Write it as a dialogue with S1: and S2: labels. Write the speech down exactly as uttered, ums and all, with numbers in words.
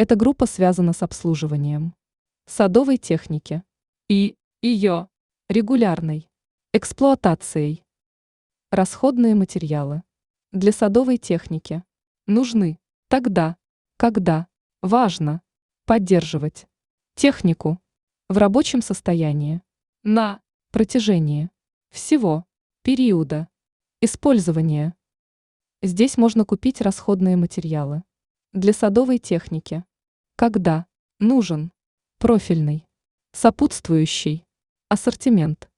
S1: Эта группа связана с обслуживанием садовой техники и ее регулярной эксплуатацией. Расходные материалы для садовой техники нужны тогда, когда важно поддерживать технику в рабочем состоянии на протяжении всего периода использования. Здесь можно купить расходные материалы для садовой техники, когда нужен профильный, сопутствующий ассортимент.